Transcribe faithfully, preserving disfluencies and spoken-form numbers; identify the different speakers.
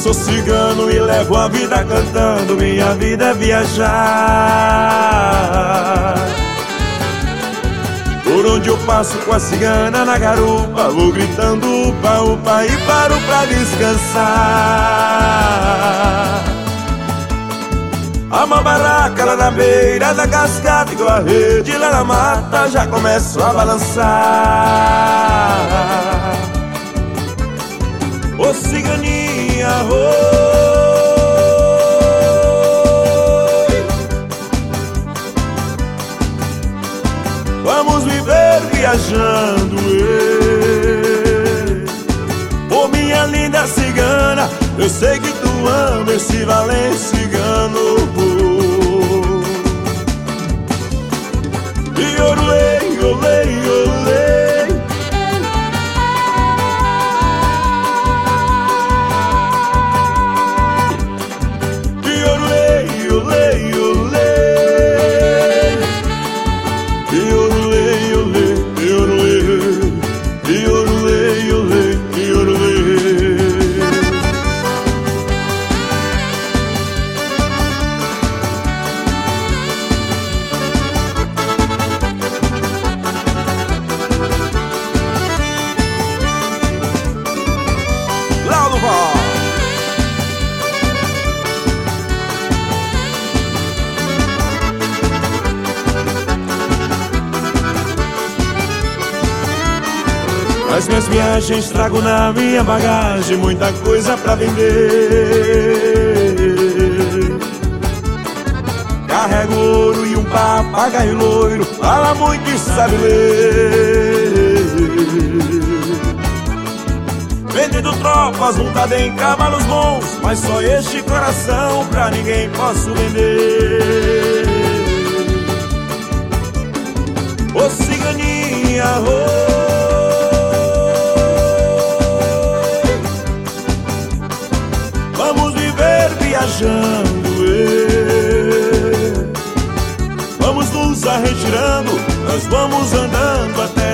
Speaker 1: sou cigano e levo a vida cantando, minha vida é viajar. Por onde eu passo com a cigana na garupa, vou gritando upa, upa e paro pra descansar. Há uma barraca lá na beira da cascata, igual a rede lá na mata, já começo a balançar. Ô ciganinha, oi, vamos viver viajando, ei. Ô minha linda cigana, eu sei que tu ama esse valente cigano. E olei, olei, olei, e olei, olei, olei, e olei, olei, e olei, e olei, olei, e olei. Nas minhas viagens trago na minha bagagem muita coisa pra vender. Carrego ouro e um papagaio loiro, fala muito e sabe ler. Vendendo tropas, montada em cavalos bons, mas só este coração pra ninguém posso vender. Ô ciganinha, oh, viajando, ei. Vamos nos arretirando, nós vamos andando até